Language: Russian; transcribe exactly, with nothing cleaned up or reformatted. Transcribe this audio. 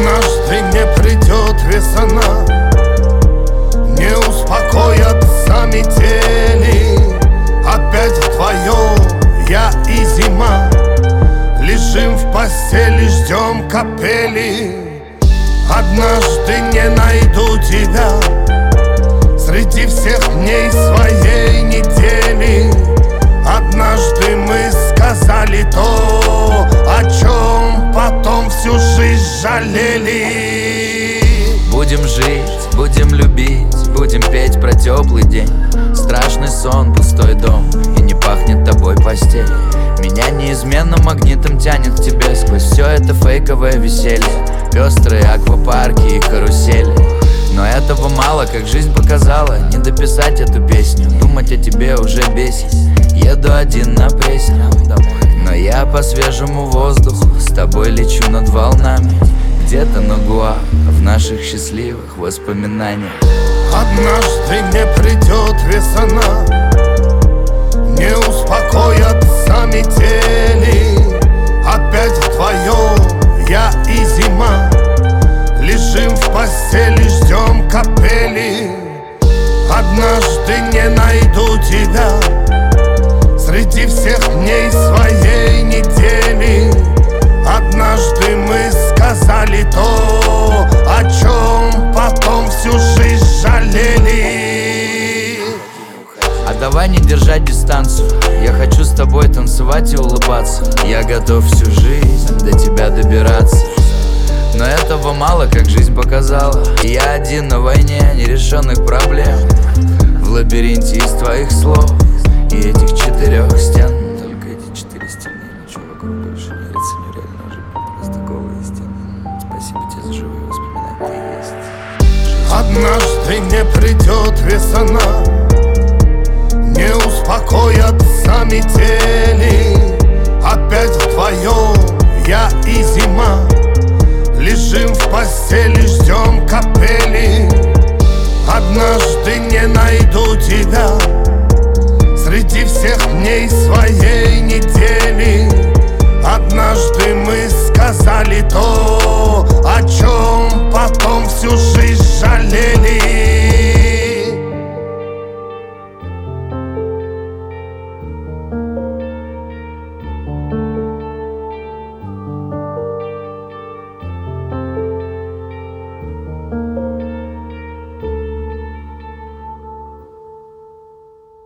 Однажды не придет весна, не успокоятся метели. Опять вдвоем я и зима лежим в постели, ждем капели. Однажды не найду тебя среди всех дней своей недели. Однажды мы сказали то, о чем потом всю жизнь жалели. Будем жить, будем любить, будем петь про теплый день. Страшный сон, пустой дом, и не пахнет тобой постель. Меня неизменно магнитом тянет к тебе сквозь все это фейковое веселье, пестрые аквапарки и карусели. Но этого мало, как жизнь показала. Не дописать эту песню, думать о тебе уже бесит. Еду один на Пресню, но я по свежему воздуху с тобой лечу над волнами. Где-то на Гуа, в наших счастливых воспоминаниях. Однажды не придет весна, не успокоятся метели. Опять вдвоем я и зима лежим в постели, ждем капели. Однажды не найду тебя среди всех дней своей недели. Однажды мы сказали то, о чем потом всю жизнь жалели. А давай не держать дистанцию, я хочу с тобой танцевать и улыбаться. Я готов всю жизнь до тебя добираться. Но этого мало, как жизнь показала. И я один на войне нерешенных проблем, в лабиринте из твоих слов и этих четырех стен. Только эти четыре стены, ничего вокруг больше не верится. Нереально уже просто голые стены. Спасибо тебе за живые воспоминания, ты есть. Однажды не придет весна, не успокоятся метели. Опять вдвоем